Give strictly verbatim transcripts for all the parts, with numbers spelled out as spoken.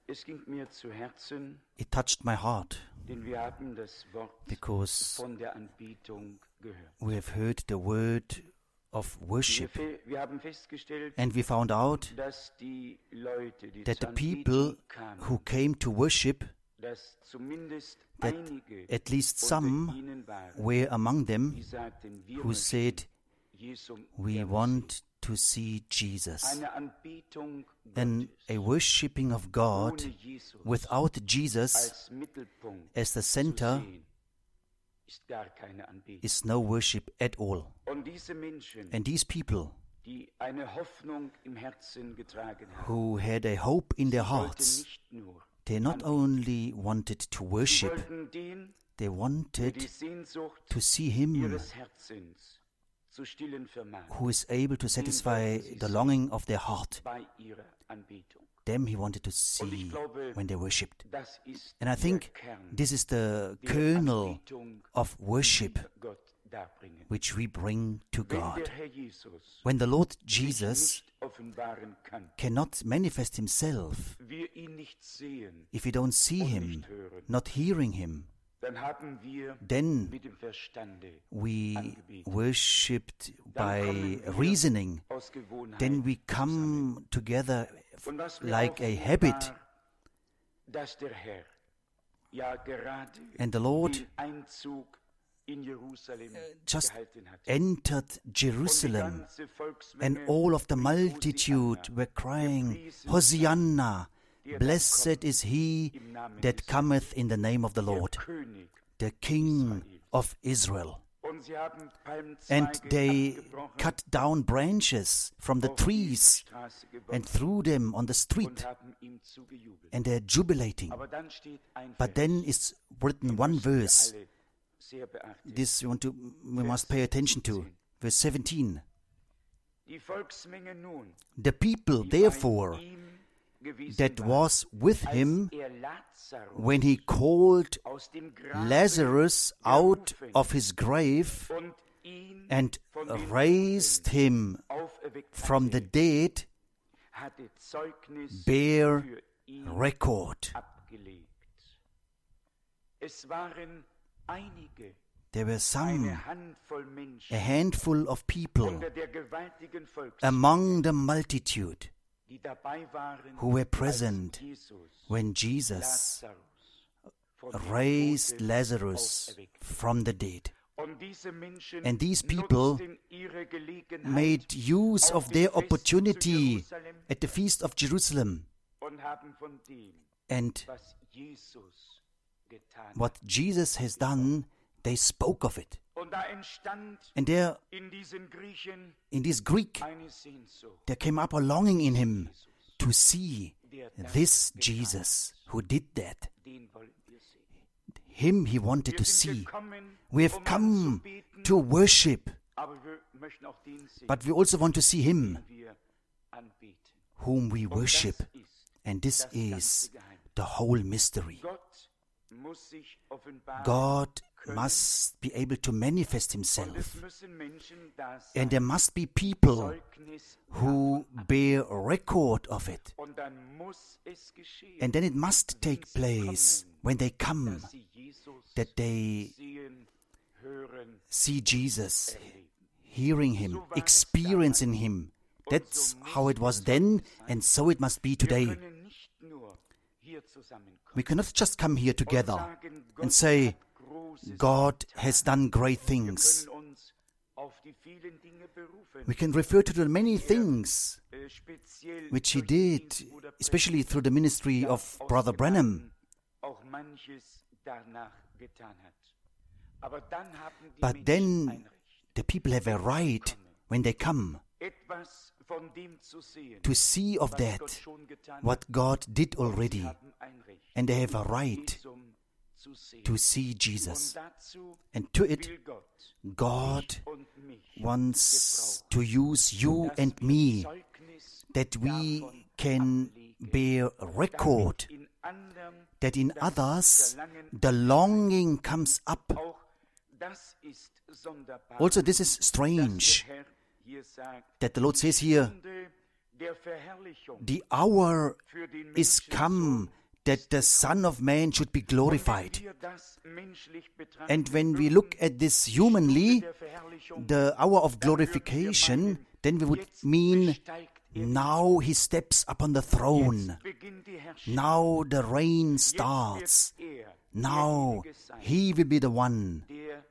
Es ging mir zu Herzen, it touched my heart denn wir haben das Wort because von der Anbetung gehört. we have heard the word of Wir, worship, fe- wir haben festgestellt, and we found out dass die Leute, die that the zur people Anbetung kamen, who came to worship, dass zumindest that einige at least unter some ihnen waren, were among them die sagten, wir who möchten said, Jesum we Ehre want to see Jesus. sehen. Eine Anbetung And Gottes a worshipping of God ohne Jesus without Jesus als Mittelpunkt as the zu center sehen, ist gar keine Anbetung. is no worship at all. Und diese Menschen, And these people die eine Hoffnung im Herzen getragen haben, who had a hope in their wollten hearts, nicht nur, they not only wanted to sie worship, wollten den, they der die wanted Sehnsucht to see Him ihres Herzens zu stillen vermag, who is able to satisfy the longing of their heart. bei ihrer Anbetung. Them He wanted to Und ich see glaube, when they worshipped. das ist And I der think Kern this is the der kernel Anbetung, of worship die wir Gott darbringen. which we bring to Wenn God. der Herr Jesus When the Lord sich Jesus nicht offenbaren kann, cannot manifest Himself, wir ihn nicht sehen if we don't see und Him, nicht hören, not hearing Him, dann haben wir then mit dem Verstande we angebetet. worshipped Dann by kommen wir reasoning. aus Gewohnheit Then we zusammen. come together Und was mir like a auffiel, habit. war, dass der Herr ja gerade And the Lord den Einzug in Jerusalem just gehalten hat. entered Und die Jerusalem, ganze and Volksmenge all of the rief multitude Hosianna, were crying, gepriesen Hosanna, der da blessed kommt is he im Namen that des cometh in the name of the Herrn, Lord, der König. the King of Israel. Und sie haben And Palmzweige they abgebrochen, cut down branches from the auf die trees Straße and geworfen threw them on the und street, haben ihm zugejubelt. and they're jubilating. Aber dann steht ein But Vers, then is written one den müssen wir verse. alle sehr beachten. This we want to, we must pay attention to. Verse seventeen. Die Volksmenge nun, The people, die therefore, bei ihm gewesen that war, was with als him er Lazarus when he called aus dem Grabe Lazarus out gerufen of his grave und ihn and von den raised Toten him auferweckt from the hatte, dead, hatte Zeugnis bear für ihn record. abgelegt. Es waren einige, There were some, eine Handvoll a Menschen handful of people unter der gewaltigen Volksmenge, among the multitude die dabei waren, who were als present Jesus when Jesus Lazarus von den raised Toten Lazarus auferweckte. from the dead. Und diese Menschen And these people nutzten ihre Gelegenheit Made use auf of dem their Fest zu opportunity Jerusalem at the feast of Jerusalem und haben von dem, and was Jesus getan what hat. Jesus has done, they spoke of it. Und da entstand And there, in diesen Griechen in this Greek, eine Sehnsucht. there came up a longing in him to see Der das this getan Jesus who did that. hat, den wollen wir sehen. Him he wanted Wir to sind see. gekommen, We have um come anzubeten, to worship, aber wir möchten auch den sehen, but we also want to see him den wir anbeten. whom we Und das worship. ist And this das is ganze Geheimnis. the whole mystery. Gott muss sich offenbaren God können, must be able to manifest und es himself. müssen Menschen da And sein, there must be people Zeugnis who davon ab. bear record of it. Und dann muss es geschehen, And then it must take place when they come, dass sie Jesus that they sehen, hören, see Jesus, erleben. hearing him, experiencing him. That's how it was then, and so it must be Wir today. können nicht nur hier zusammenkommen We cannot just come here und together sagen, Gott and say, hat Großes God getan. has done great Wir things. können uns auf die vielen Dinge berufen, We can refer to the many things äh, speziell which he durch den did, Dienst Bruder especially through the ministry Predigt, of aus Brother Branham. Gnaden auch manches danach getan hat. Aber dann haben die But Menschen then ein Recht, the people have a right, when they come, etwas von dem zu sehen, to see of was that, Gott schon getan what God did hat. Sie already, haben ein Recht, and they have a right Jesum zu sehen. to see Und Jesus. dazu And to it, will Gott God dich und mich wants gebrauchen, to use you dass and wir me, Zeugnis that we davon can ablegen, bear record, damit in anderen that in das others Verlangen the longing comes up. auch das ist sonderbar, Also this is dass strange der Herr hier sagt, that the Lord says here, Stunde der Verherrlichung the hour für den is come that the Son of Man should be glorified. And when we look at this humanly, the hour of glorification, then we would mean now he steps upon the throne. Now the reign starts. Now he will be the one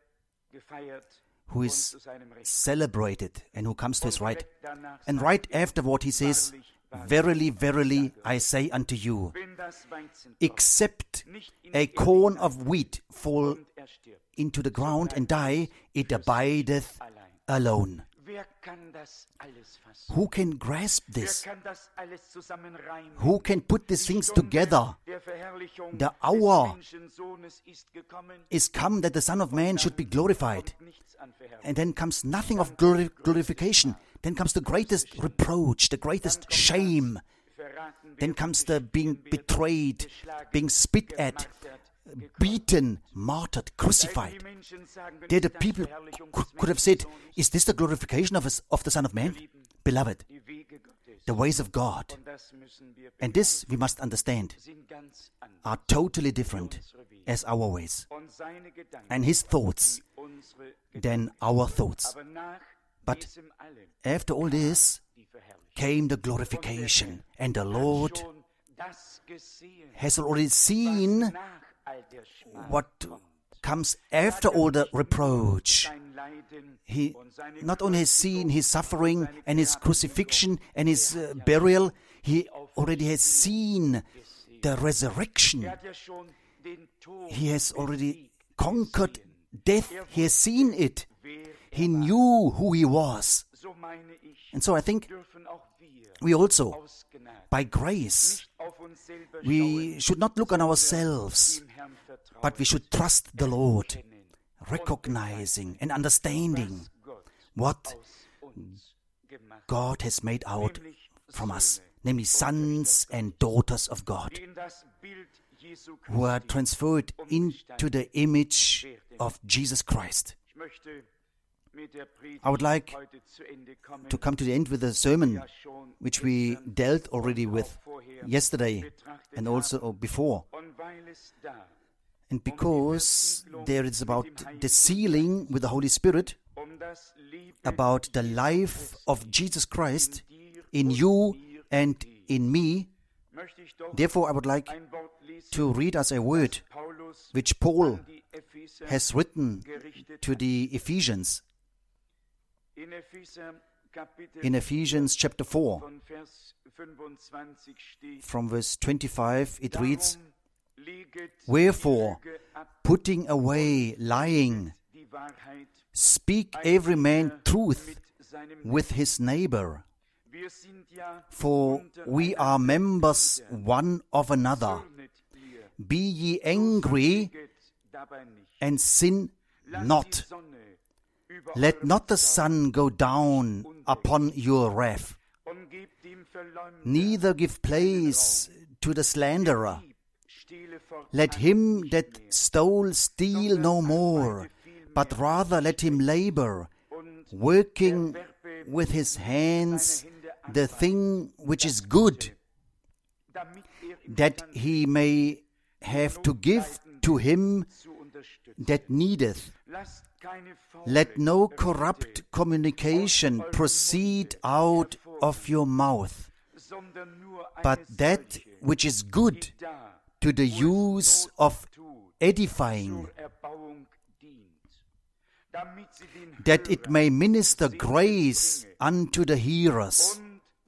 who is celebrated and who comes to his right. And right afterward he says, verily, verily, I say unto you, except a corn of wheat fall into the ground and die, it abideth alone. Who can grasp this? Who can put these things together? The hour is come that the Son of Man should be glorified. And then comes nothing of glori- glorification. Then comes the greatest reproach, the greatest shame. Then comes the being betrayed, being spit at, beaten, martyred, crucified. There the people c- could have said, is this the glorification of, us, of the Son of Man? Beloved, the ways of God, and this we must understand, are totally different as our ways, and His thoughts than our thoughts. But after all this came the glorification, and the Lord has already seen what comes after all the reproach. He not only has seen His suffering and His crucifixion and His uh, burial, He already has seen the resurrection. He has already conquered death. He has seen it. He knew who He was. And so I think we also, by grace, we should not look on ourselves, but we should trust the Lord, recognizing and understanding what God has made out from us, namely sons and daughters of God, who are transferred into the image of Jesus Christ. I would like to come to the end with a sermon which we dealt already with yesterday and also before. And because there is about the sealing with the Holy Spirit, about the life of Jesus Christ in you and in me, therefore I would like to read us a word which Paul has written to the Ephesians. In Ephesians chapter four, from verse twenty-five, it reads, wherefore, putting away lying, speak every man truth with his neighbor, for we are members one of another. Be ye angry, and sin not. Let not the sun go down upon your wrath, neither give place to the slanderer. Let him that stole steal no more, but rather let him labor, working with his hands the thing which is good, that he may have to give to him that needeth. Let no corrupt communication proceed out of your mouth, but that which is good to the use of edifying, that it may minister grace unto the hearers,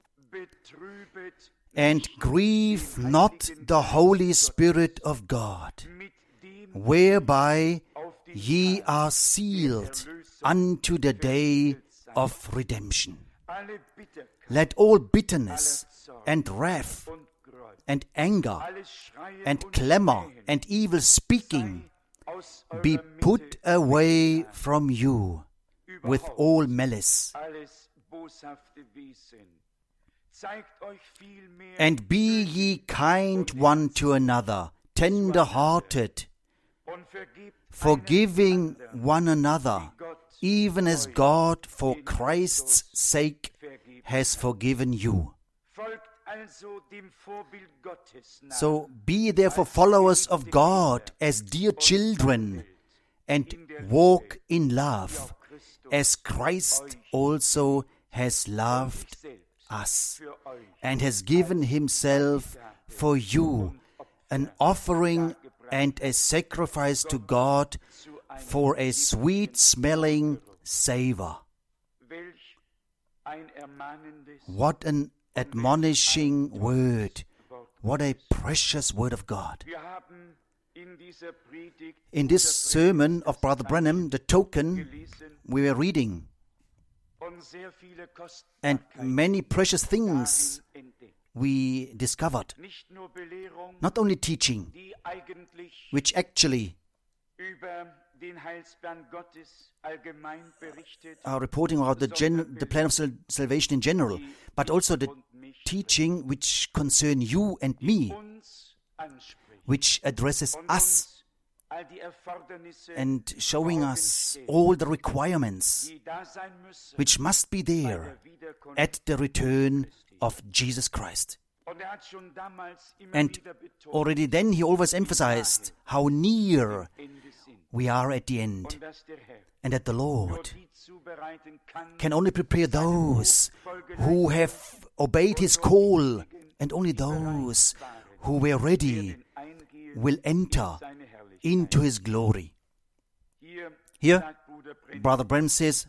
and grieve not the Holy Spirit of God, whereby ye are sealed unto the day of redemption. Let all bitterness and wrath and anger and clamor and evil speaking be put away from you with all malice. And be ye kind one to another, tender-hearted, forgiving one another, even as God for Christ's sake has forgiven you. So be therefore followers of God as dear children, and walk in love, as Christ also has loved us, and has given himself for you, an offering and a sacrifice to God for a sweet-smelling savor. What an admonishing word. What a precious word of God. In this sermon of Brother Branham, the token, we were reading, and many precious things we discovered. Not only teaching, which actually are reporting about the, gen- the plan of sal- salvation in general, but also the teaching which concern you and me, which addresses us and showing us all the requirements which must be there at the return of Jesus Christ. And already then he always emphasized how near we are at the end, and that the Lord can only prepare those who have obeyed his call, and only those who were ready will enter into his glory. Here, Brother Branham says,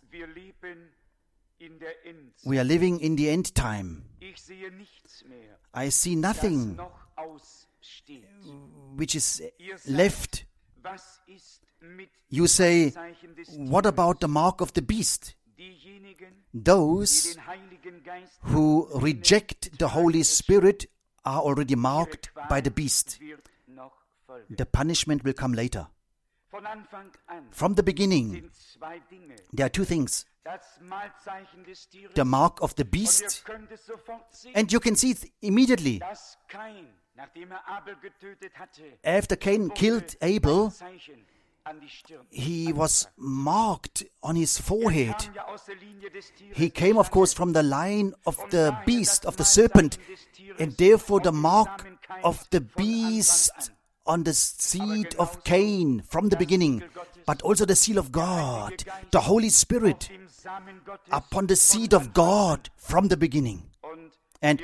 we are living in the end time. I see nothing which is left. You say, what about the mark of the beast? Those who reject the Holy Spirit are already marked by the beast. The punishment will come later. From the beginning, there are two things. The mark of the beast, and you can see it immediately. After Cain killed Abel, he was marked on his forehead. He came, of course, from the line of the beast, of the serpent, and therefore the mark of the beast on the seed of Cain from the beginning, but also the seal of God, the Holy Spirit, upon the seed of God from the beginning. And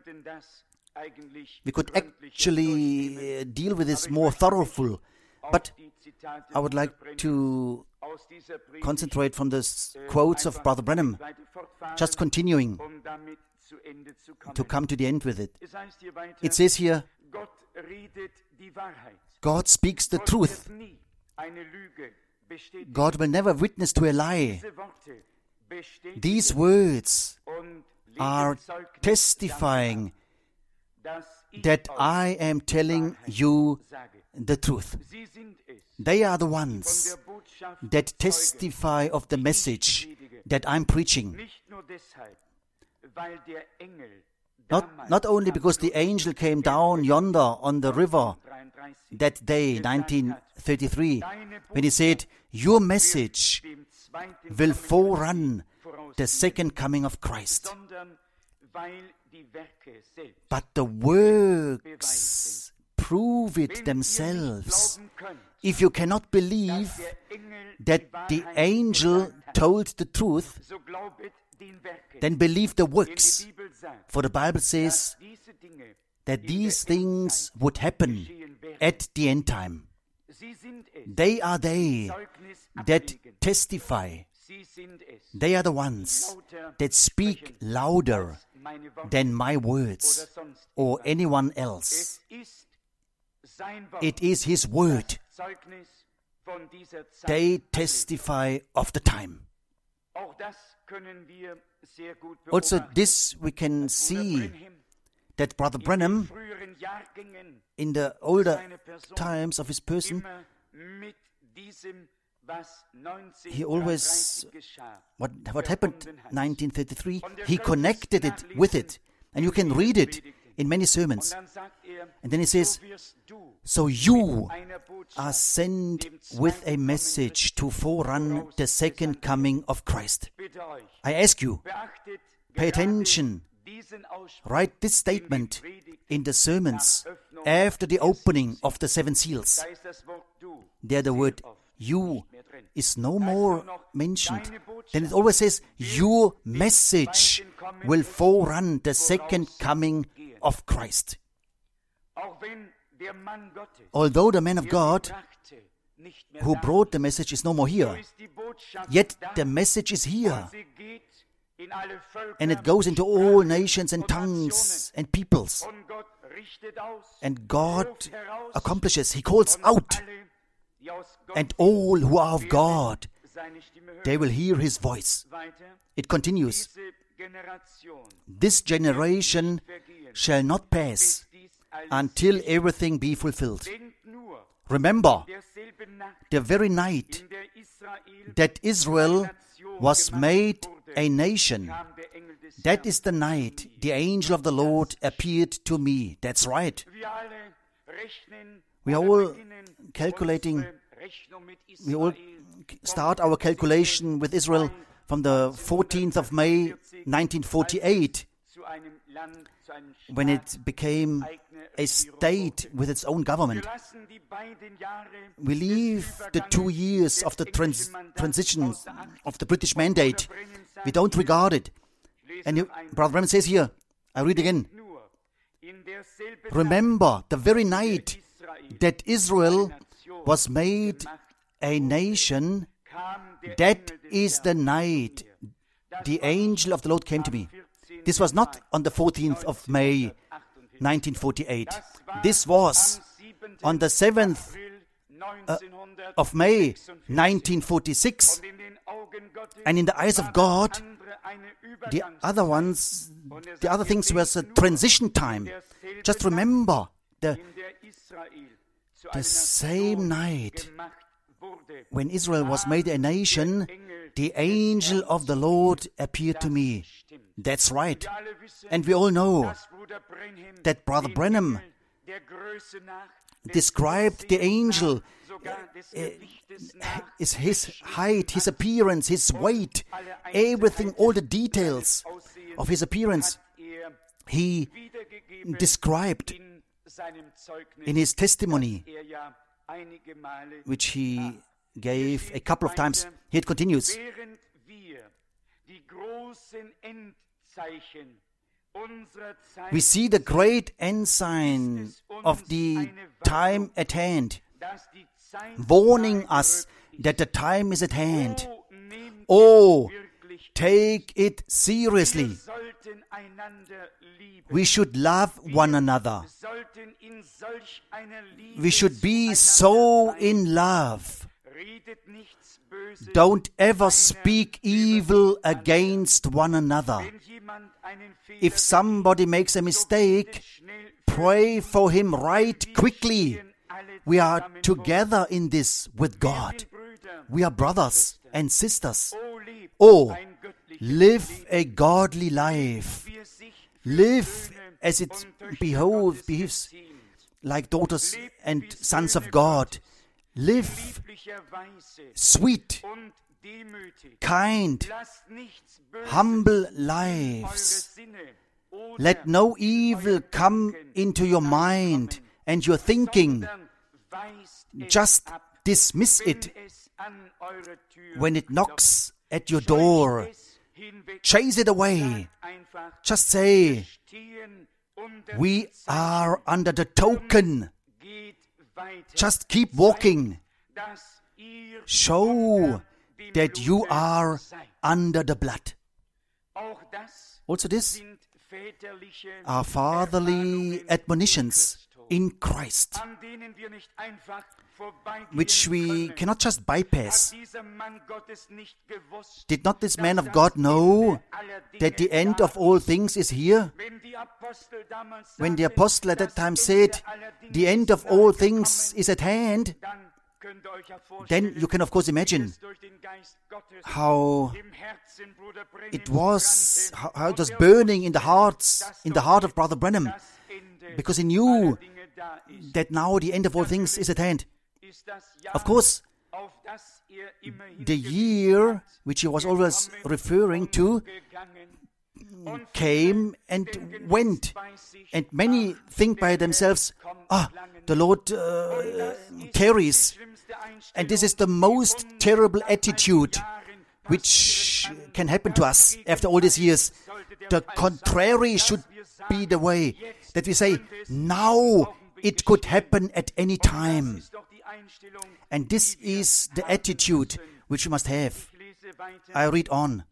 we could actually uh, deal with this more thoroughful, but I would like to concentrate from the quotes of Brother Branham, just continuing to come to the end with it. It says here, God speaks the truth. God will never witness to a lie. These words are testifying that I am telling you the truth. They are the ones that testify of the message that I'm preaching. Not, not only because the angel came down yonder on the river that day, nineteen thirty-three, when he said, your message will forerun the second coming of Christ. But the works prove it themselves. If you cannot believe that the angel told the truth, then believe the works. For the Bible says that these things would happen at the end time. They are they that testify. They are the ones that speak louder than my words or anyone else. It is his word. They testify of the time. Also, this we can see that Brother Branham, in the older times of his person, he always, what, what happened in nineteen thirty-three, he connected it with it. And you can read it in many sermons. And then he says, so you are sent with a message to forerun the second coming of Christ. I ask you, pay attention write this statement in the sermons after the opening of the seven seals. There the word you is no more mentioned. Then it always says, your message will forerun the second coming of Christ. Although the man of God who brought the message is no more here, yet the message is here. And it goes into all nations and tongues and peoples. And God accomplishes. He calls out. And all who are of God, they will hear His voice. It continues. This generation shall not pass until everything be fulfilled. Remember, the very night that Israel was made a nation, that is the night the angel of the Lord appeared to me. That's right. We are all calculating, we all start our calculation with Israel from the fourteenth of May nineteen forty-eight, when it became a state with its own government. We leave the two years of the trans- transition of the British Mandate. We don't regard it. And you, Brother Branham says here, I read again. Remember the very night that Israel was made a nation, that is the night the angel of the Lord came to me. This was not on the fourteenth of May nineteen forty-eight. This was on the seventh uh, of May nineteen forty-six. And in the eyes of God, the other ones, the other things was a transition time. Just remember, the, the same night when Israel was made a nation, the angel of the Lord appeared to me. That's right. And we all know that Brother Branham described the angel, uh, is his height, his appearance, his weight, everything, all the details of his appearance. He described in his testimony, which he gave a couple of times. Here it continues. We see the great ensign of the time at hand, warning us that the time is at hand. Oh, take it seriously. We should love one another. We should be so in love. Don't ever speak evil against one another. If somebody makes a mistake, pray for him right quickly. We are together in this with God. We are brothers and sisters. Oh, live a godly life. Live as it behoves, behaves like daughters and sons of God. Live sweet, kind, humble lives. Let no evil come into your mind and your thinking. Just dismiss it when it knocks at your door. Chase it away. Just say, we are under the token. Just keep walking. Show that you are under the blood. Also this are fatherly admonitions in Christ, which we cannot just bypass. Did not this man of God know that the end of all things is here? When the apostle at that time said, the end of all things is at hand, then you can of course imagine how it was, how, how it was burning in the hearts, in the heart of Brother Branham, because he knew that now the end of all things is at hand. Of course, the year which he was always referring to came and went. And many think by themselves, ah, the Lord uh, tarries. And this is the most terrible attitude which can happen to us after all these years. The contrary should be the way, that we say, now it could happen at any time. And this is the attitude which we must have. I read on.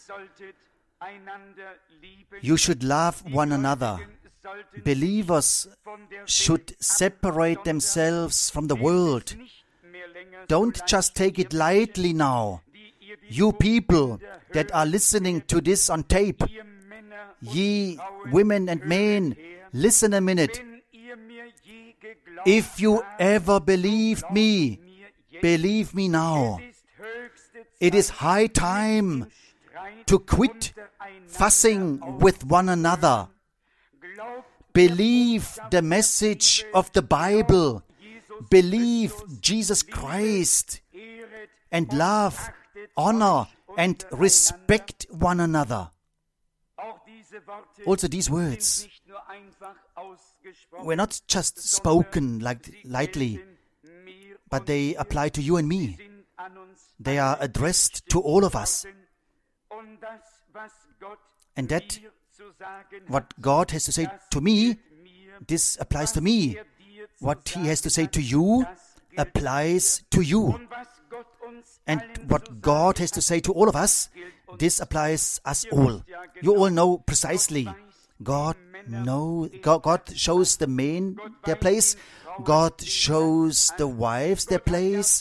You should love one another. Believers should separate themselves from the world. Don't just take it lightly now. You people that are listening to this on tape, ye women and men, listen a minute. If you ever believed me, believe me now. It is high time to quit fussing with one another. Believe the message of the Bible. Believe Jesus Christ. And love, honor, and respect one another. Also these words were not just spoken like lightly, but they apply to you and me. They are addressed to all of us. And that, what God has to say to me, this applies to me. What He has to say to you applies to you. And what God has to say to all of us, this applies us all. You all know precisely. God know, God, God shows the men their place. God shows the wives their place.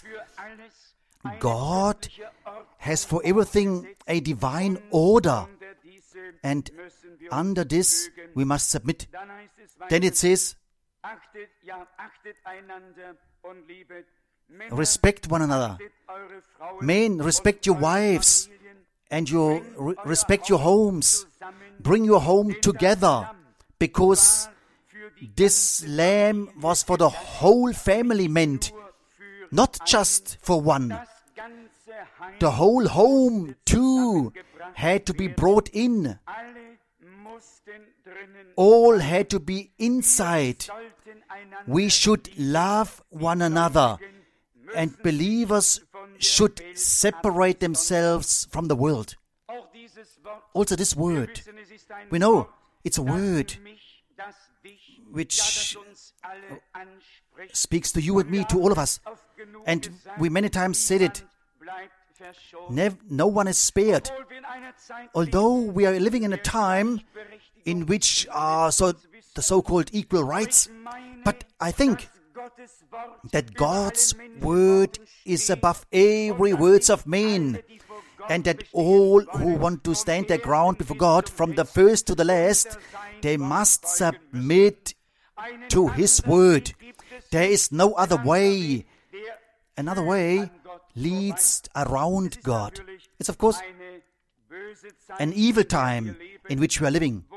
God has for everything a divine order. And under this we must submit. Then it says, respect one another. Men, respect your wives and your re- respect your homes. Bring your home together, because this lamb was for the whole family meant, not just for one. The whole home too had to be brought in. All had to be inside. We should love one another, and believers should separate themselves from the world. Also this word, we know it's a word which speaks to you and me, to all of us. And we many times said it, Nev- no one is spared. Although we are living in a time in which are so the so-called equal rights, but I think that God's word is above every words of men, and that all who want to stand their ground before God, from the first to the last, they must submit to His word. There is no other way. Another way leads around God. It's of course an evil time in which we are living.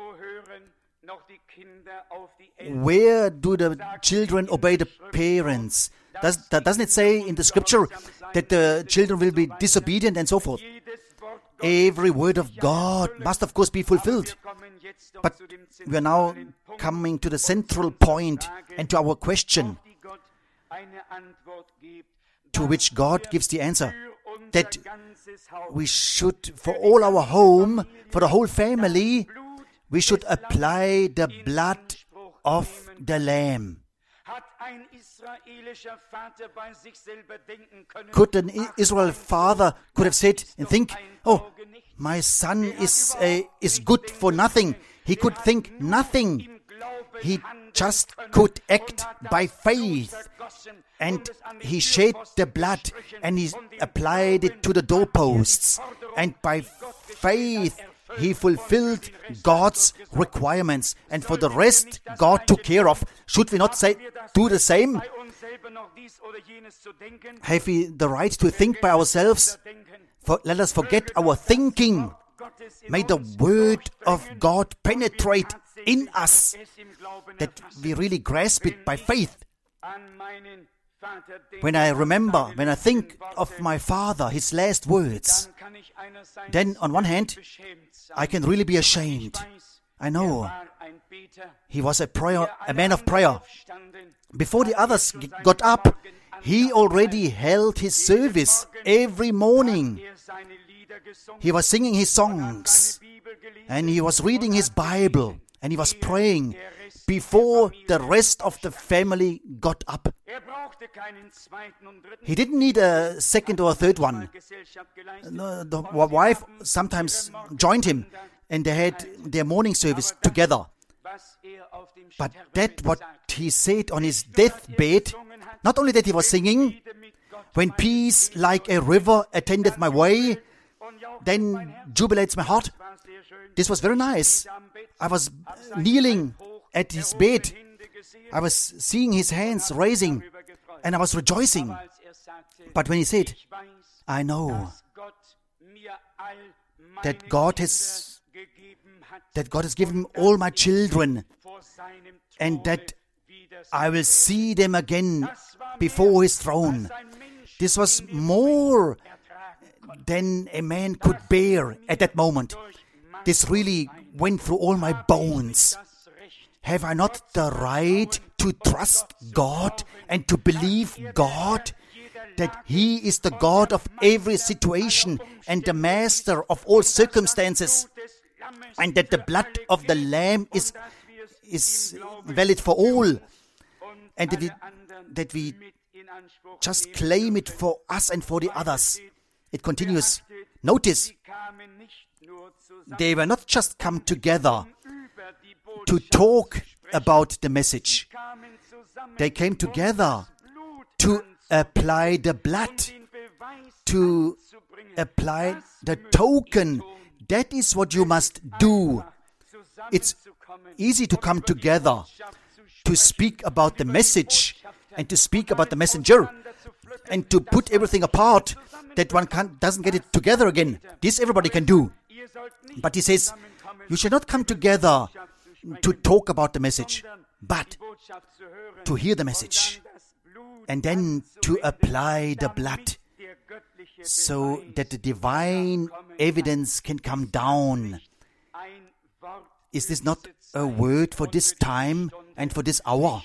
Where do the children obey the parents? Does, doesn't it say in the scripture that the children will be disobedient and so forth? Every word of God must of course be fulfilled. But we are now coming to the central point and to our question, to which God gives the answer, that we should, for all our home, for the whole family, we should apply the blood of the Lamb. Could an Israel father could have said and think, oh, my son is uh, is good for nothing. He could think nothing. He just could act by faith. And he shed the blood and he applied it to the doorposts. And by faith, he fulfilled God's requirements. And for the rest, God took care of. Should we not say, do the same? Have we the right to think by ourselves? For, let us forget our thinking. May the word of God penetrate in us, that we really grasp it by faith. when I remember, when I think of my father, his last words, then on one hand, I can really be ashamed. I know he was a prayer, a man of prayer. Before the others g- got up, he already held his service every morning. He was singing his songs, and he was reading his Bible, and he was praying before the rest of the family got up. He didn't need a second or a third one. The wife sometimes joined him, and they had their morning service together. But that what he said on his deathbed, not only that he was singing, when peace like a river attendeth my way, then jubilates my heart. This was very nice. I was kneeling at his bed. I was seeing his hands raising, and I was rejoicing. But when he said, I know that God has that God has given all my children, and that I will see them again before his throne. This was more than a man could bear at that moment. This really went through all my bones. Have I not the right to trust God and to believe God, that He is the God of every situation and the master of all circumstances, and that the blood of the Lamb is is valid for all, and that we, that we just claim it for us and for the others. It continues. Notice, they were not just come together to talk about the message. They came together to apply the blood, to apply the token. That is what you must do. It's easy to come together to speak about the message and to speak about the messenger and to put everything apart that one can't, doesn't get it together again. This everybody can do. But he says, you should not come together to talk about the message, but to hear the message and then to apply the blood so that the divine evidence can come down. Is this not a word for this time and for this hour?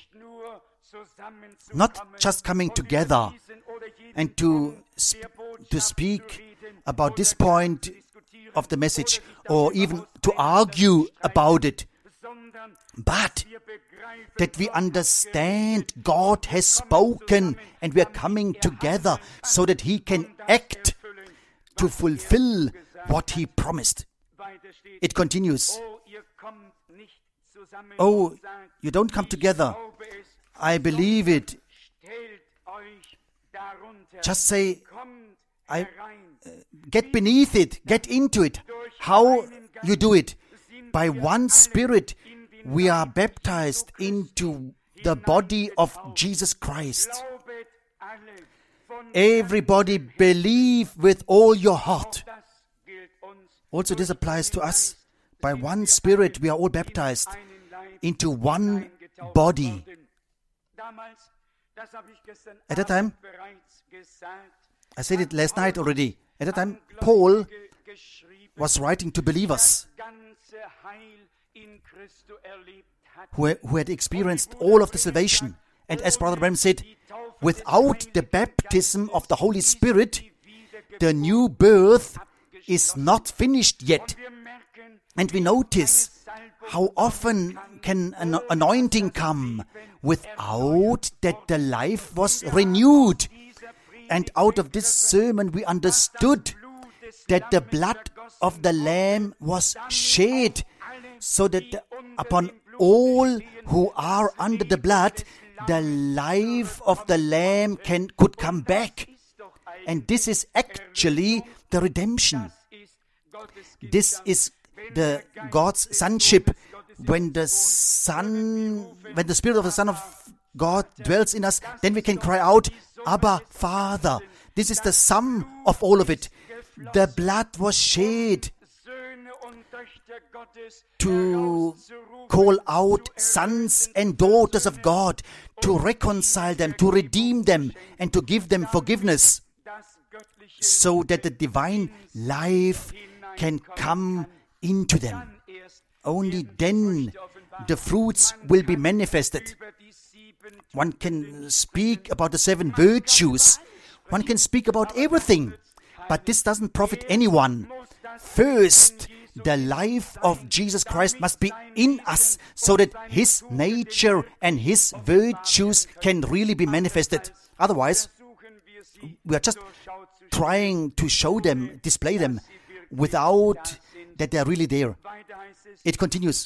Not just coming together and to sp- to speak about this point of the message or even to argue about it, but that we understand God has spoken and we are coming together so that He can act to fulfill what He promised. It continues. Oh, you don't come together. I believe it. Just say, I uh, get beneath it, get into it. How you do it? By one Spirit, we are baptized into the body of Jesus Christ. Everybody believe with all your heart. Also, this applies to us. By one Spirit, we are all baptized into one body. At that time, I said it last night already. At that time, Paul was writing to believers who, who had experienced all of the salvation. And as Brother Branham said, without the baptism of the Holy Spirit, the new birth is not finished yet. And we notice how often can an anointing come without that the life was renewed. And out of this sermon we understood that the blood of the Lamb was shed, so that upon all who are under the blood, the life of the Lamb can could come back. And this is actually the redemption. This is the God's sonship. When the Son, when the Spirit of the Son of God dwells in us, then we can cry out, Abba, Father. This is the sum of all of it. The blood was shed to call out sons and daughters of God, to reconcile them, to redeem them, and to give them forgiveness, so that the divine life can come into them. Only then the fruits will be manifested. One can speak about the seven virtues. One can speak about everything. But this doesn't profit anyone. First, the life of Jesus Christ must be in us, so that His nature and His virtues can really be manifested. Otherwise, we are just trying to show them, display them, without that they are really there. It continues.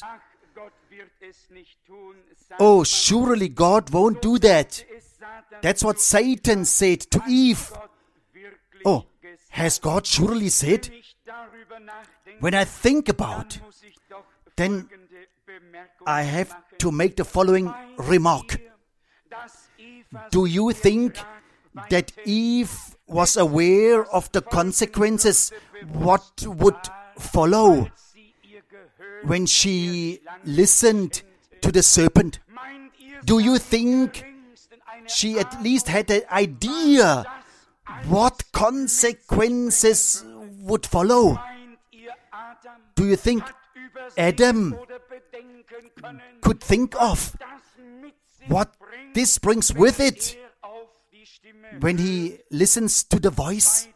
Oh, surely God won't do that. That's what Satan said to Eve. Oh, has God surely said? When I think about, then I have to make the following remark. Do you think that Eve was aware of the consequences, what would follow when she listened to the serpent? Do you think she at least had an idea what consequences would follow? Do you think Adam could think of what this brings with it when he listens to the voice?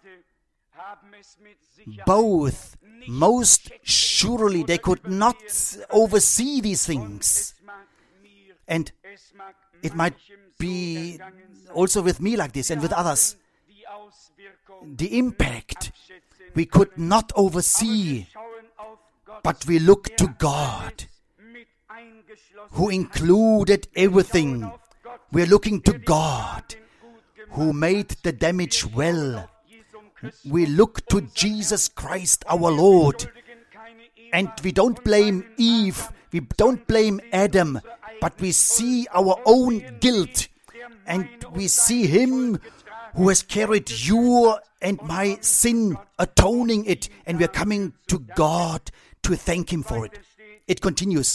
Both, most surely, they could not oversee these things. And it might be also with me like this and with others. The impact we could not oversee, but we look to God, who included everything. We're looking to God, who made the damage well. We look to Jesus Christ, our Lord. And we don't blame Eve, we don't blame Adam, but we see our own guilt. And we see Him who has carried your and my sin, atoning it. And we are coming to God to thank Him for it. It continues.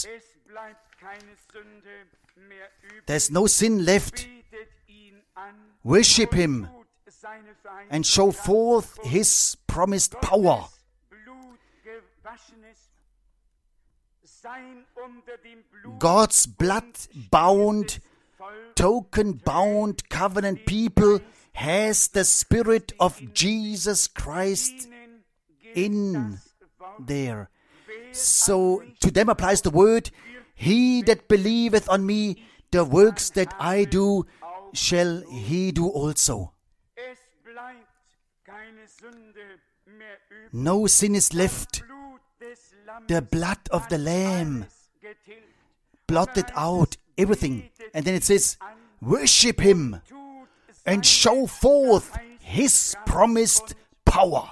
There's no sin left. Worship Him and show forth His promised power. God's blood-bound, token-bound covenant people has the Spirit of Jesus Christ in there. So to them applies the word, he that believeth on me, the works that I do, shall he do also. No sin is left. The blood of the Lamb blotted out everything. And then it says, worship Him and show forth His promised power.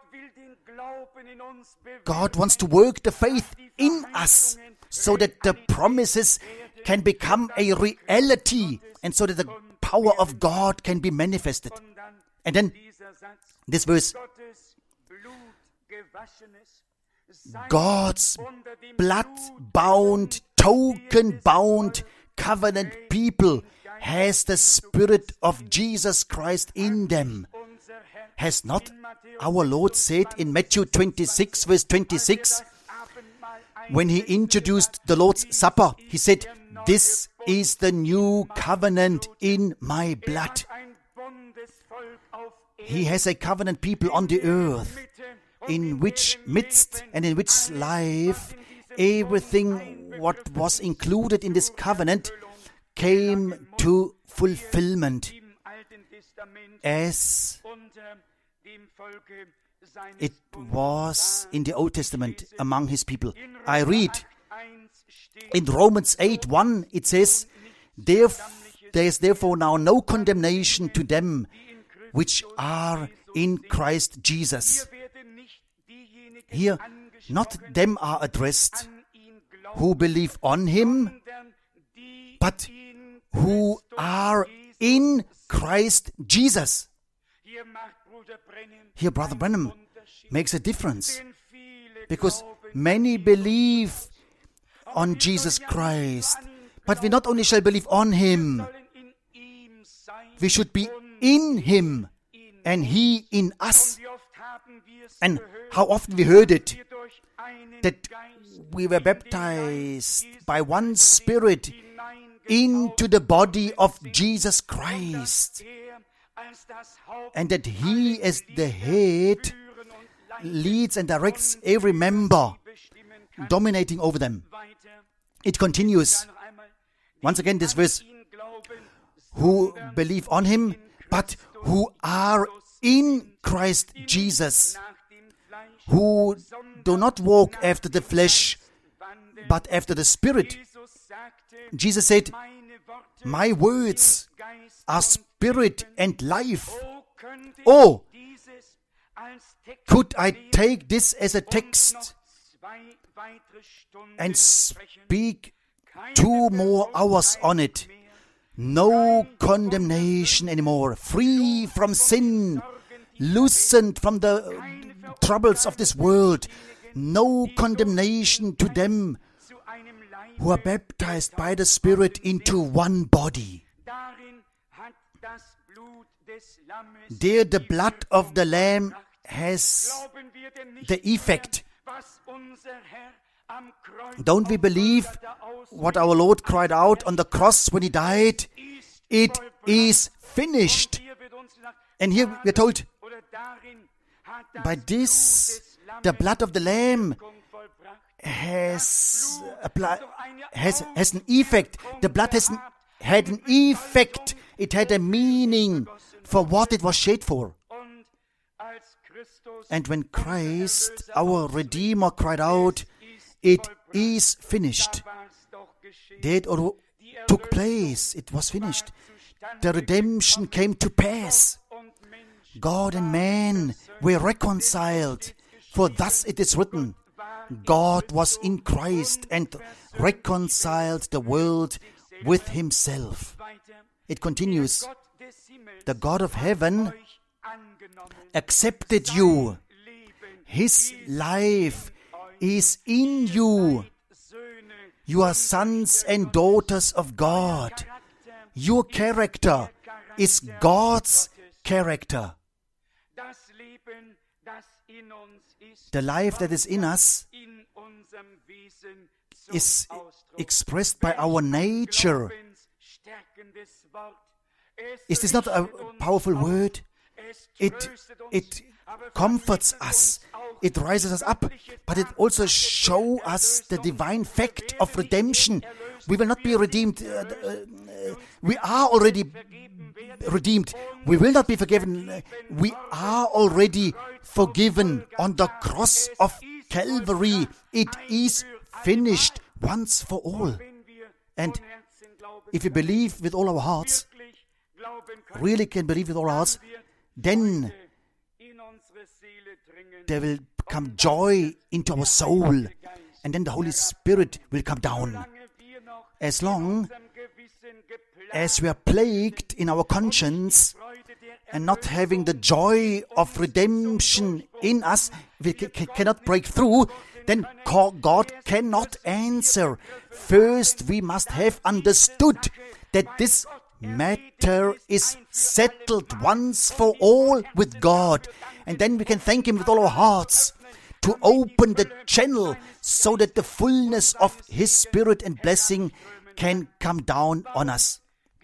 God wants to work the faith in us so that the promises can become a reality and so that the power of God can be manifested. And then this verse, God's blood-bound, token-bound covenant people has the Spirit of Jesus Christ in them. Has not our Lord said in Matthew twenty-six, verse twenty-six, when He introduced the Lord's Supper, He said, this is the new covenant in my blood. He has a covenant people on the earth, in which midst and in which life everything what was included in this covenant came to fulfillment, as it was in the Old Testament among His people. I read in Romans eight one, it says, there, there is therefore now no condemnation to them which are in Christ Jesus. Here, not them are addressed who believe on Him, but who are in Christ Jesus. Here, Brother Branham makes a difference, because many believe on Jesus Christ, but we not only shall believe on Him, we should be in Him and He in us. And how often we heard it, that we were baptized by one Spirit into the body of Jesus Christ, and that He as the head leads and directs every member, dominating over them. It continues. Once again, this verse, who believe on Him, but who are in Christ Jesus, who do not walk after the flesh, but after the Spirit. Jesus said, my words are spirit and life. Oh, could I take this as a text and speak two more hours on it? No condemnation anymore, free from sin, loosened from the troubles of this world. No condemnation to them who are baptized by the Spirit into one body. There the blood of the Lamb has the effect. Don't we believe what our Lord cried out on the cross when He died? It is finished. And here we are told, by this, the blood of the Lamb has, apply, has, has an effect. The blood has an, had an effect. It had a meaning for what it was shed for. And when Christ, our Redeemer, cried out, it is finished, that took place. It was finished. The redemption came to pass. God and man were reconciled. For thus it is written, God was in Christ and reconciled the world with Himself. It continues, the God of heaven accepted you. His life is in you. You are sons and daughters of God. Your character is God's character. The life that is in us is expressed by our nature. Is this not a powerful word? It, it comforts us. It rises us up, but it also shows us the divine fact of redemption. We will not be redeemed. Uh, uh, we are already redeemed. We will not be forgiven. We are already forgiven on the cross of Calvary. It is finished once for all. And if we believe with all our hearts, really can believe with all our hearts, then there will come joy into our soul, and then the Holy Spirit will come down. As long as we are plagued in our conscience and not having the joy of redemption in us, we c- c- cannot break through, then God cannot answer. First, we must have understood that this matter is settled once for all with God. And then we can thank Him with all our hearts to open the channel so that the fullness of His Spirit and blessing can come down on us.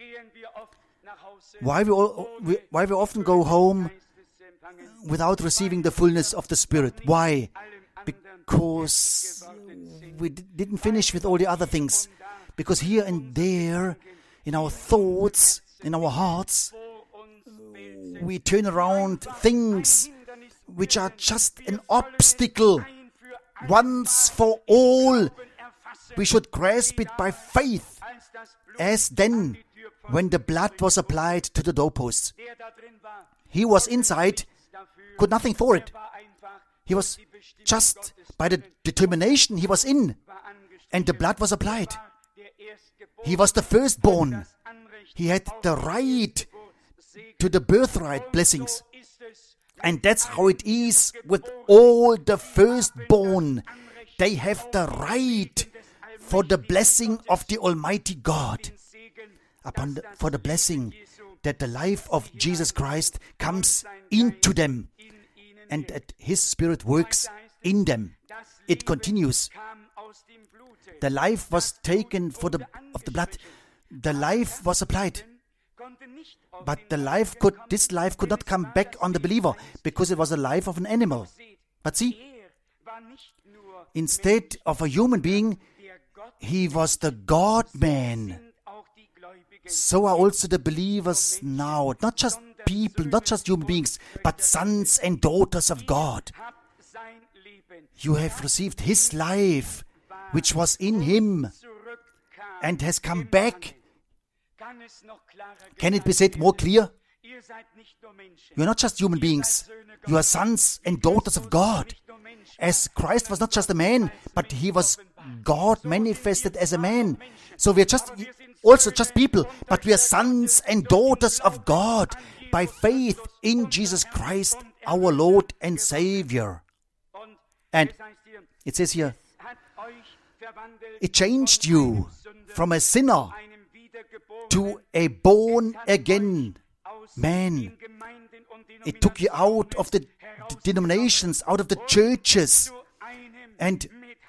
Why we, all, we, why we often go home without receiving the fullness of the Spirit? Why? Because we d- didn't finish with all the other things. Because here and there, in our thoughts, in our hearts, we turn around things which are just an obstacle. Once for all, we should grasp it by faith, as then when the blood was applied to the doorposts. He was inside, could nothing for it. He was just by the determination he was in, and the blood was applied. He was the firstborn. He had the right to the birthright blessings. And that's how it is with all the firstborn. They have the right for the blessing of the Almighty God, upon the, for the blessing that the life of Jesus Christ comes into them and that His Spirit works in them. It continues. The life was taken for the, of the blood. The life was applied. But the life could, this life could not come back on the believer because it was the life of an animal. But see, instead of a human being, he was the God-man. So are also the believers now, not just people, not just human beings, but sons and daughters of God. You have received His life, which was in Him, and has come back. Can it be said more clear? You are not just human beings. You are sons and daughters of God. As Christ was not just a man, but He was God manifested as a man. So we are just also just people, but we are sons and daughters of God by faith in Jesus Christ, our Lord and Savior. And it says here, it changed you from a sinner to a born-again man. It took you out of the denominations, out of the churches, and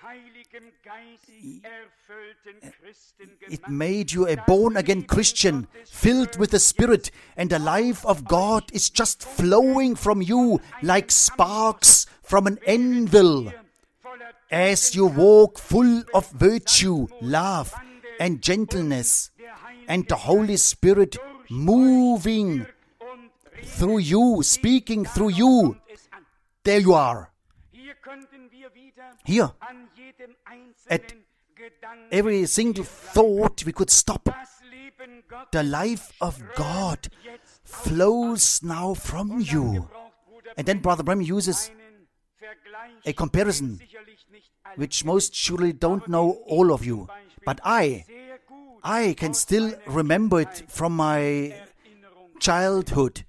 it made you a born-again Christian, filled with the Spirit, and the life of God is just flowing from you like sparks from an anvil, as you walk full of virtue, love, and gentleness, and the Holy Spirit moving through you, speaking through you. There you are. Here, at every single thought, we could stop. The life of God flows now from you. And then Brother Branham uses a comparison, which most surely don't know all of you. But I, I can still remember it from my childhood.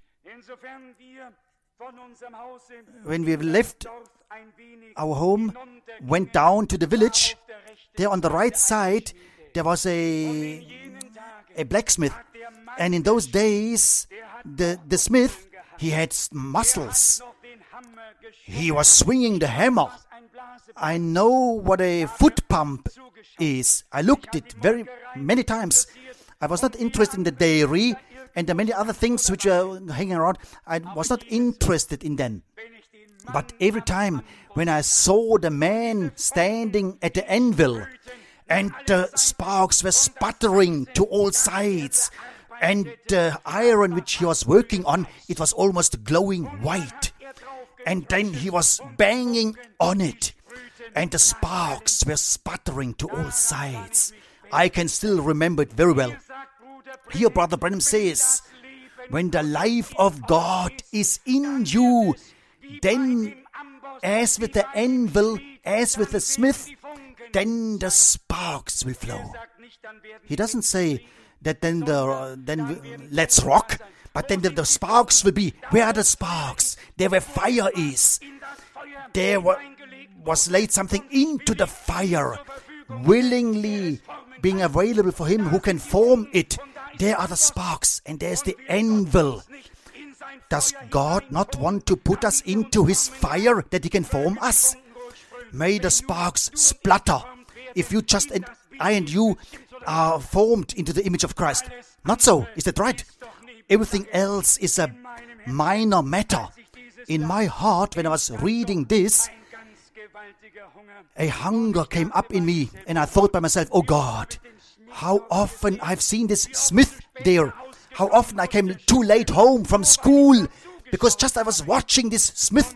When we left our home, went down to the village, there on the right side, there was a, a blacksmith. And in those days, the, the smith, he had muscles. He was swinging the hammer. I know what a foot pump is. I looked it very many times. I was not interested in the dairy and the many other things which were hanging around. I was not interested in them. But every time when I saw the man standing at the anvil and the sparks were sputtering to all sides and the iron which he was working on, it was almost glowing white. And then he was banging on it and the sparks were sputtering to all sides. I can still remember it very well. Here Brother Branham says, when the life of God is in you, then as with the anvil, as with the smith, then the sparks will flow. He doesn't say that then the uh, then we, let's rock, but then the, the sparks will be. Where are the sparks? There where fire is. There wa- was laid something into the fire, willingly being available for him who can form it. There are the sparks, and there's the anvil. Does God not want to put us into His fire that He can form us? May the sparks splutter if you just and I and you are formed into the image of Christ. Not so, is that right? Everything else is a minor matter. In my heart, when I was reading this, a hunger came up in me, and I thought by myself, oh God, how often I've seen this smith there. How often I came too late home from school because just I was watching this smith.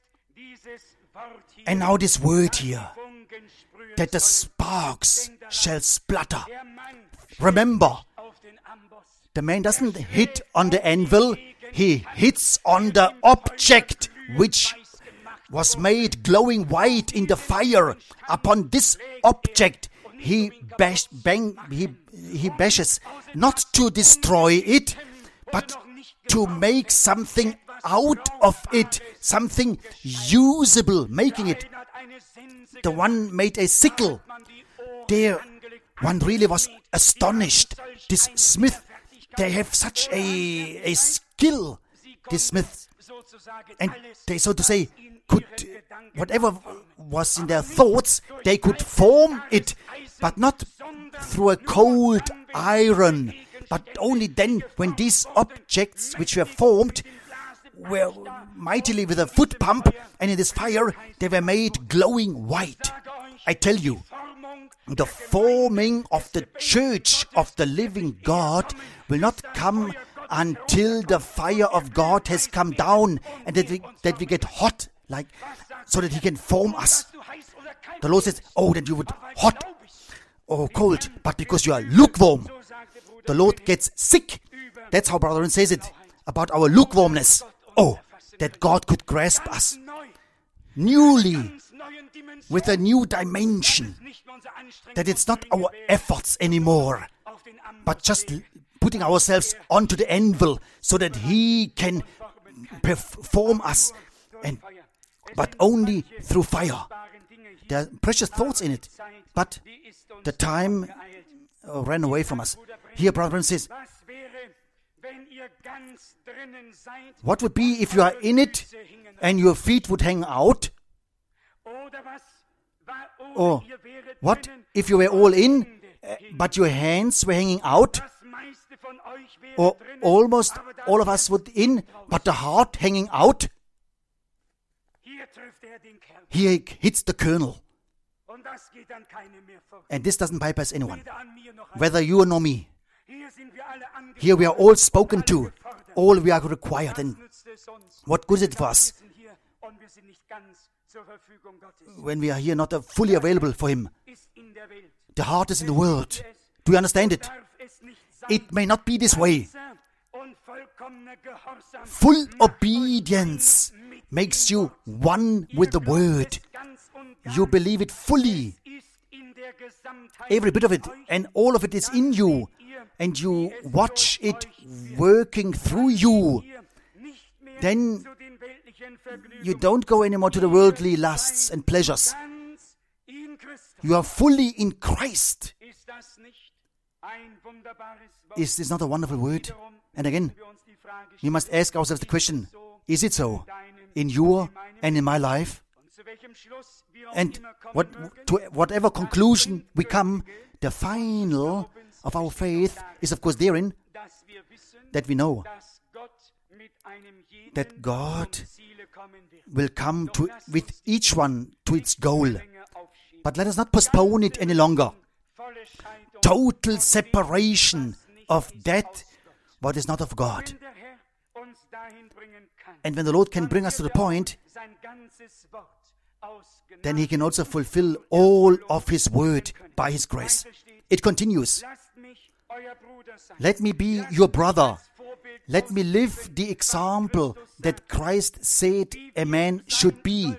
And now this word here, that the sparks shall splutter. Remember, the man doesn't hit on the anvil, he hits on the object which was made glowing white in the fire. Upon this object he bash, bang, he, he bashes, not to destroy it, but to make something out of it, something usable, making it. The one made a sickle. There, one really was astonished. This smith they have such a, a skill, these smiths. And they, so to say, could, whatever was in their thoughts, they could form it, but not through a cold iron, but only then when these objects which were formed were mightily with a foot pump, and in this fire they were made glowing white. I tell you, the forming of the church of the living God will not come until the fire of God has come down and that we, that we get hot, like so that He can form us. The Lord says, oh, that you would hot or cold, but because you are lukewarm, the Lord gets sick. That's how Brother Aaron says it about our lukewarmness. Oh, that God could grasp us newly with a new dimension, that it's not our efforts anymore, but just putting ourselves onto the anvil so that He can perform us, and but only through fire. There are precious thoughts in it, but the time uh, ran away from us. Here, Brother says, what would be if you are in it and your feet would hang out? Or what if you were all in, uh, but your hands were hanging out? Or almost all of us would in, but the heart hanging out? Here he hits the kernel. And this doesn't bypass anyone, whether you or me. Here we are all spoken to, all we are required. And what good is it for us when we are here not fully available for Him? The heart is in the world. Do you understand it? It may not be this way. Full obedience makes you one with the Word. You believe it fully. Every bit of it, and all of it is in you. And you watch it working through you. Then you don't go anymore to the worldly lusts and pleasures. You are fully in Christ. Is this not a wonderful word? And again, we must ask ourselves the question, is it so in your and in my life? And what, to whatever conclusion we come, the final of our faith is of course therein that we know that God will come to with each one to its goal. But let us not postpone it any longer. Total separation of that what is not of God. And when the Lord can bring us to the point, then He can also fulfill all of His word by His grace. It continues. Let me be your brother. Let me live the example that Christ said a man should be.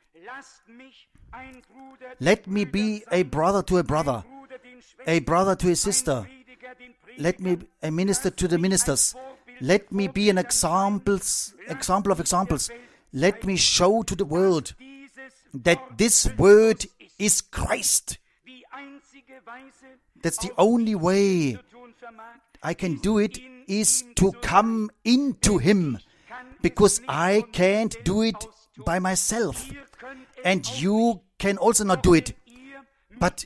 Let me be a brother to a brother, a brother to a sister. Let me be a minister to the ministers. Let me be an examples, example of examples. Let me show to the world that this word is Christ. That's the only way I can do it, is to come into Him, because I can't do it by myself, and you can also not do it. But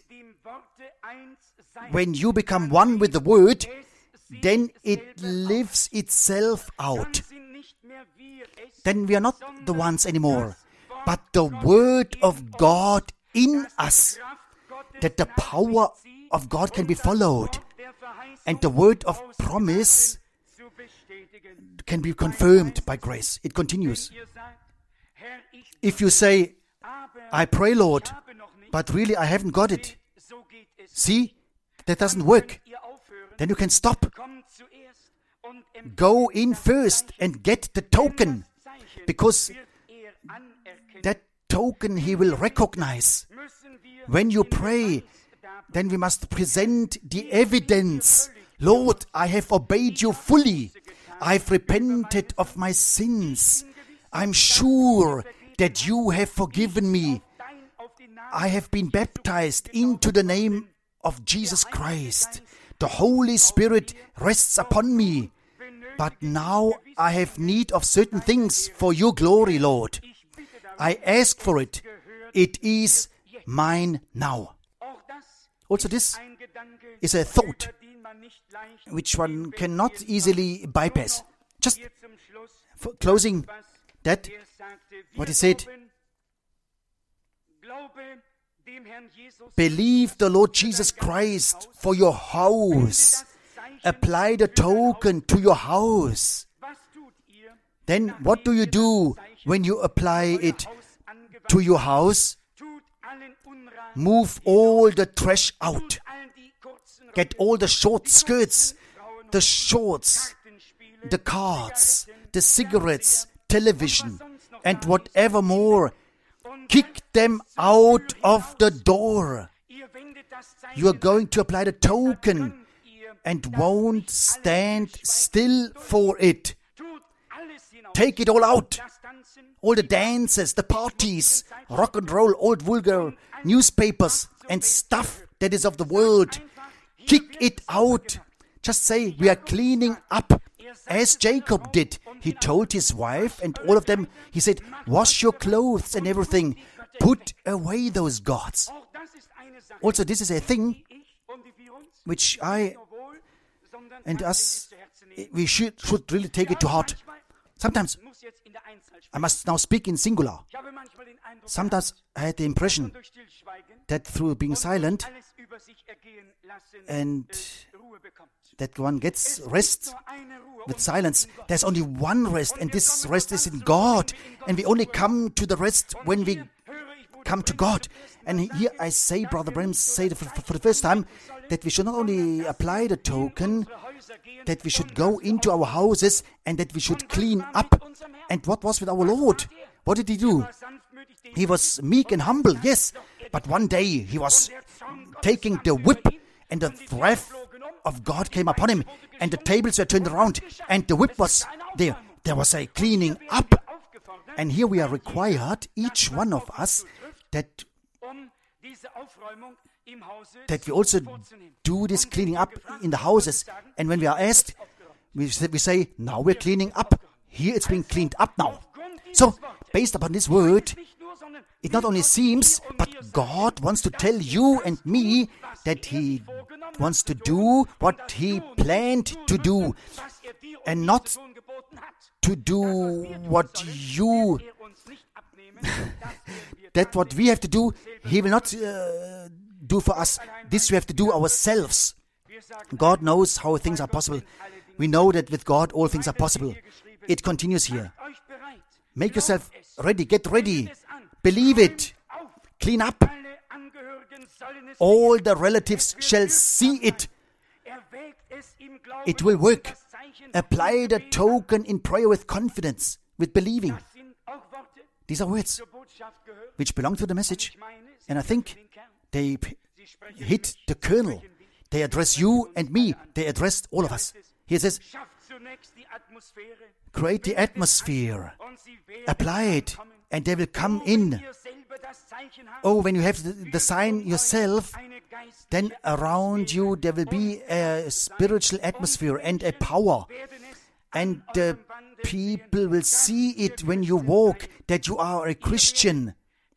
when you become one with the Word, then it lives itself out. Then we are not the ones anymore, but the Word of God in us, that the power of God can be followed, and the word of promise can be confirmed by grace. It continues. If you say, I pray, Lord, but really I haven't got it. See, that doesn't work. Then you can stop. Go in first and get the token, because that token He will recognize. When you pray, then we must present the evidence. Lord, I have obeyed you fully. I've repented of my sins. I'm sure that you have forgiven me. I have been baptized into the name of Jesus Christ. The Holy Spirit rests upon me. But now I have need of certain things for your glory, Lord. I ask for it. It is mine now. Also, this is a thought which one cannot easily bypass. Just for closing that, what he said, believe the Lord Jesus Christ for your house. Apply the token to your house. Then what do you do when you apply it to your house? Move all the trash out. Get all the short skirts, the shorts, the cards, the cigarettes, television, and whatever more. Kick them out of the door. You are going to apply the token and won't stand still for it. Take it all out. All the dances, the parties, rock and roll, old vulgar newspapers and stuff that is of the world. Kick it out. Just say, we are cleaning up, as Jacob did. He told his wife and all of them, he said, wash your clothes and everything. Put away those gods. Also, this is a thing which I and us, we should, should really take it to heart. Sometimes, I must now speak in singular. Sometimes I had the impression that through being silent and that one gets rest with silence. There's only one rest, and this rest is in God. And we only come to the rest when we come to God. And here I say, Brother Branham say for, for the first time, that we should not only apply the token, that we should go into our houses and that we should clean up. And what was with our Lord? What did he do? He was meek and humble, yes. But one day he was taking the whip, and the wrath of God came upon him, and the tables were turned around, and the whip was there. There was a cleaning up. And here we are required, each one of us, that that we also do this cleaning up in the houses. And when we are asked, we say, we say, now we're cleaning up. Here it's being cleaned up now. So, based upon this word, it not only seems, but God wants to tell you and me that He wants to do what He planned to do, and not to do what you, that what we have to do, He will not uh, do for us. This we have to do ourselves. God knows how things are possible. We know that with God all things are possible. It continues here. Make yourself ready. Get ready. Believe it. Clean up. All the relatives shall see it. It will work. Apply the token in prayer with confidence, with believing. These are words which belong to the message. And I think they hit the kernel. They address you and me. They address all of us. He says, create the atmosphere. Apply it, and they will come in. Oh, when you have the, the sign yourself, then around you there will be a spiritual atmosphere and a power. And the people will see it when you walk, that you are a Christian.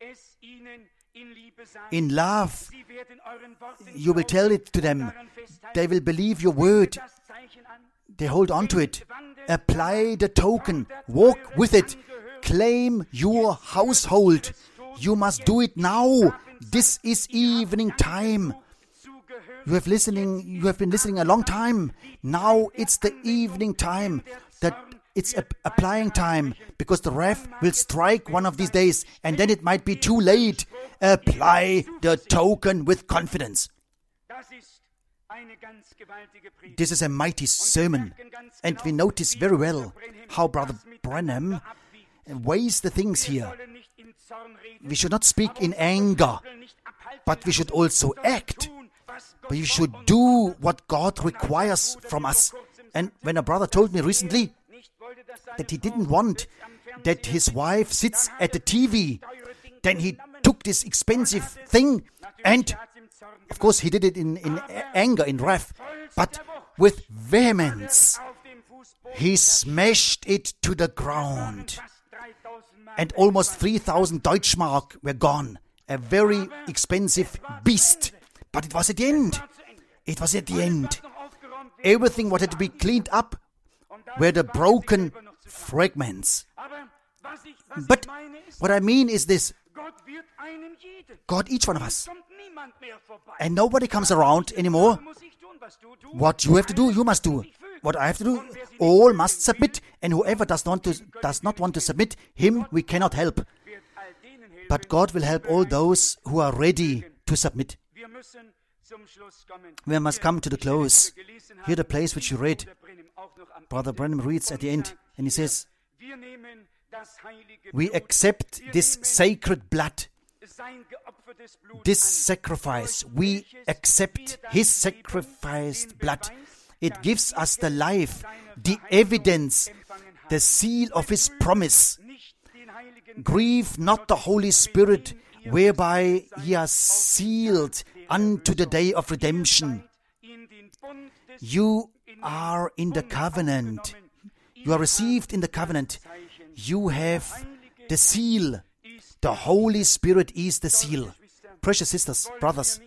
In love, you will tell it to them. They will believe your word. They hold on to it. Apply the token. Walk with it. Claim your household. You must do it now. This is evening time. You have listening. You have been listening a long time. Now it's the evening time. That it's a, applying time, because the wrath will strike one of these days, and then it might be too late. Apply the token with confidence. This is a mighty sermon, and we notice very well how Brother Branham weighs the things here. We should not speak in anger, but we should also act. We should do what God requires from us. And when a brother told me recently that he didn't want that his wife sits at the T V, then he took this expensive thing and Of course, he did it in, in anger, in wrath, but with vehemence. He smashed it to the ground. And almost three thousand Deutschmark were gone. A very expensive beast. But it was at the end. It was at the end. Everything what had to be cleaned up were the broken fragments. But what I mean is this. God, each one of us. And nobody comes around anymore. What you have to do, you must do. What I have to do, all must submit. And whoever does not, to, does not want to submit, him we cannot help. But God will help all those who are ready to submit. We must come to the close. Here the place which you read. Brother Branham reads at the end, and he says, we accept this sacred blood, this sacrifice. We accept his sacrificed blood. It gives us the life, the evidence, the seal of his promise. Grieve not the Holy Spirit, whereby ye are sealed unto the day of redemption. You are in the covenant. You are received in the covenant. You have the seal. The Holy Spirit is the seal. Precious sisters, brothers,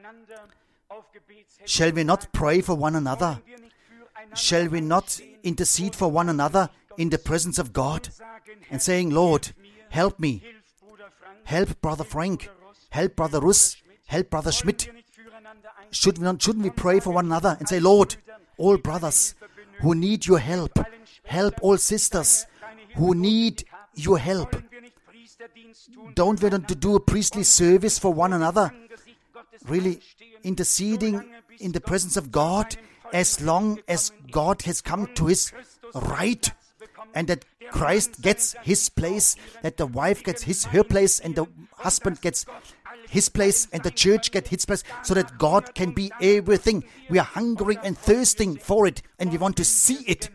shall we not pray for one another? Shall we not intercede for one another in the presence of God and saying, Lord, help me. Help Brother Frank. Help Brother Russ. Help Brother Schmidt. Should we not, shouldn't we pray for one another and say, Lord, all brothers who need your help, help all sisters who need your help. Don't we want to do a priestly service for one another? Really interceding in the presence of God as long as God has come to his right and that Christ gets his place, that the wife gets his her place and the husband gets his place and the church gets its place, so that God can be everything. We are hungering and thirsting for it, and we want to see it.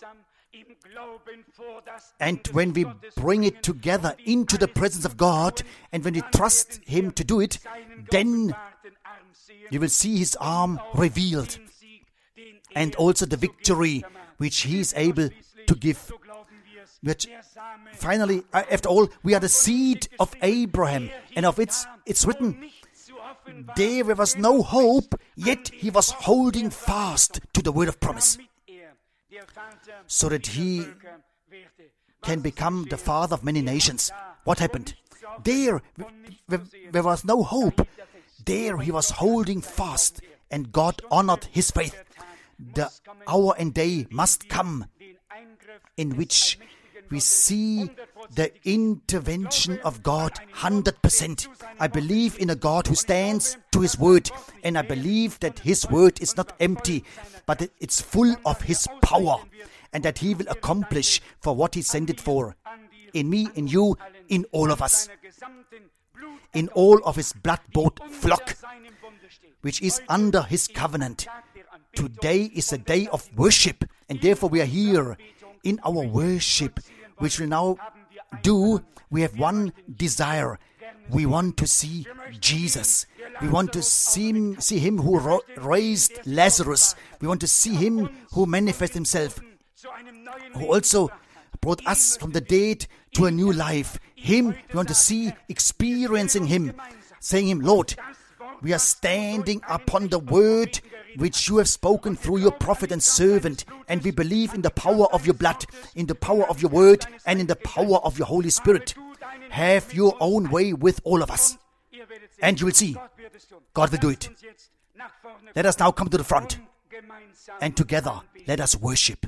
And when we bring it together into the presence of God, and when we trust him to do it, then you will see his arm revealed, and also the victory which he is able to give. But finally, after all, we are the seed of Abraham, and of its it's written, there was no hope, yet he was holding fast to the word of promise, so that he can become the father of many nations. What happened? There, there was no hope. There he was holding fast, and God honored his faith. The hour and day must come in which we see the intervention of God one hundred percent. I believe in a God who stands to his word, and I believe that his word is not empty, but it's full of his power, and that he will accomplish for what he sent it for. In me, in you, in all of us. In all of his blood-bought flock, which is under his covenant. Today is a day of worship, and therefore we are here in our worship, which we'll now do. We have one desire. We want to see Jesus. We want to see him, see him who ro- raised Lazarus. We want to see him who manifested himself, who also brought us from the dead to a new life. Him, we want to see, experiencing him, saying him, Lord, we are standing upon the word which you have spoken through your prophet and servant, and we believe in the power of your blood, in the power of your word, and in the power of your Holy Spirit. Have your own way with all of us, and you will see, God will do it. Let us now come to the front, and together let us worship.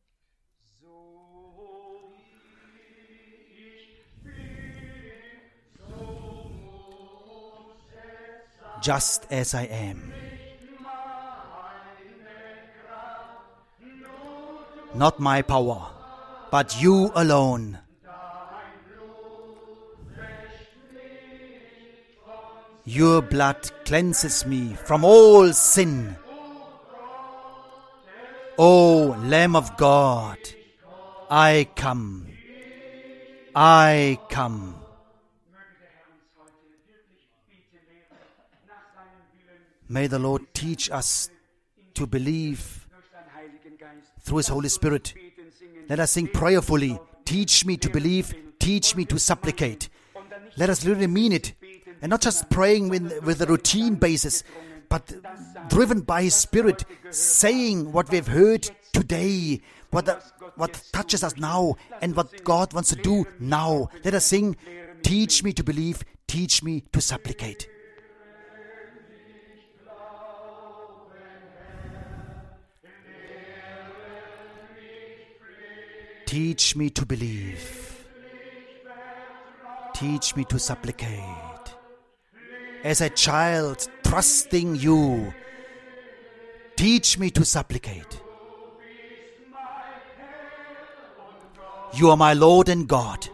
Just as I am. Not my power, but you alone. Your blood cleanses me from all sin. O Lamb of God, I come. I come. May the Lord teach us to believe through His Holy Spirit. Let us sing prayerfully, teach me to believe, teach me to supplicate. Let us really mean it, and not just praying with, with a routine basis, but driven by His Spirit, saying what we've heard today, what, the, what touches us now, and what God wants to do now. Let us sing, teach me to believe, teach me to supplicate. Teach me to believe. Teach me to supplicate. As a child, trusting you, teach me to supplicate. You are my Lord and God.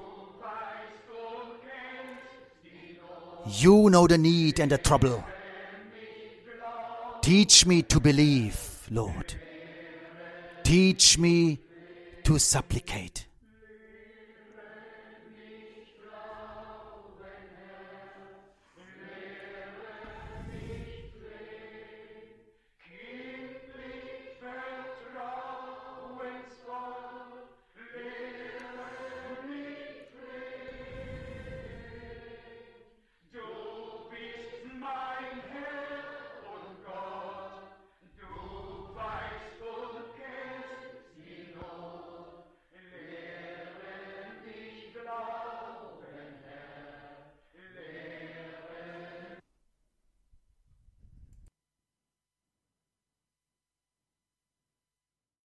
You know the need and the trouble. Teach me to believe, Lord. Teach me to supplicate.